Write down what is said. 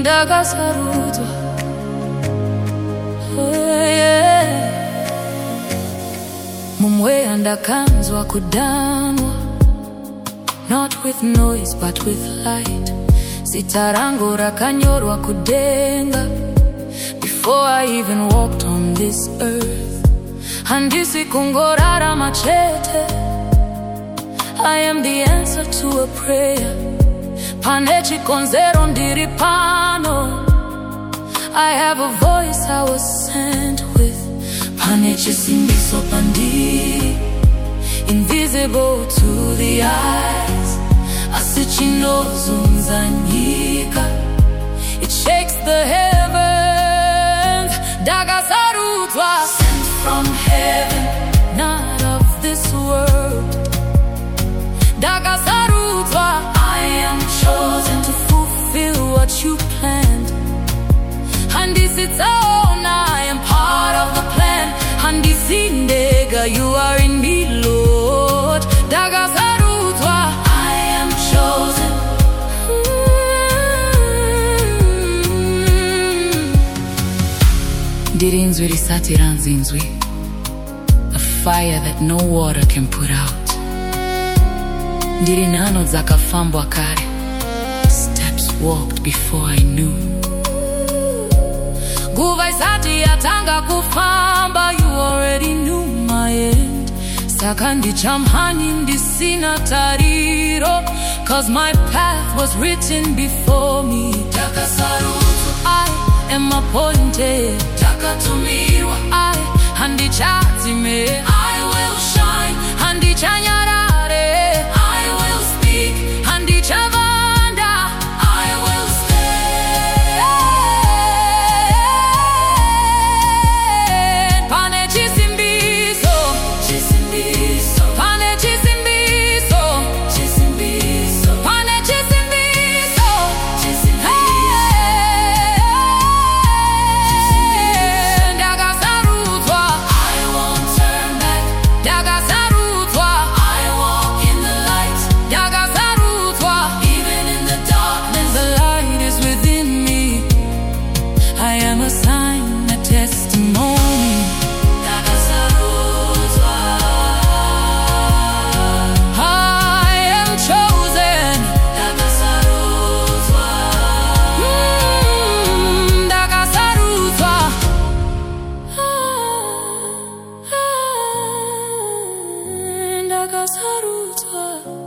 ndakasarudwa. Mumweya ndakanzwa kudanwa, not with noise but with light. Zita rangu rakanyorwa kudenga before I even walked on this earth. Handisi kungorarama chete, I am the answer to a prayer. Pane chikonzero ndiri pano, I have a voice I was sent with. Pane chisimbiso pandiri, invisible to the eyes. Asichinozunza nyika, it shakes the heavens. Ndakasarudwa, sent from heaven, not of this world. Ndakasarudwa, I am chosen to fulfill what you planned. Handisitsaona, I am part of the plan. Handisindega, you are in me, Lord. Ndakasarudwa, I am chosen. Ndirinzwi risati ranzinzwi, a fire that no water can put out. Ndiri nhano dzakafambwa kare, steps walked before I knew. Nguva isati yatanga kufamba, you already knew my end. Saka ndichamhanyi ndisina tariro, cause my path was written before me. Ndakasarudwa, I am appointed. Takatumirwa, I handichatime, I will shine. Handichanyarare, I will speak. Handichavanda, I will stand. Pane chisimbiso, chisimbiso. Pane chisimbiso, chisimbiso. Pane chisimbiso, chisimbiso. Ndakasarudwa, I won't turn back. Ndakasarudwa, I walk in the light. Ndakasarudwa, even in the darkness, the light is within me. I am a sign, a testimony. Ndakasarudwa, I am chosen. Ndakasarudwa, ndakasarudwa, ndakasarudwa.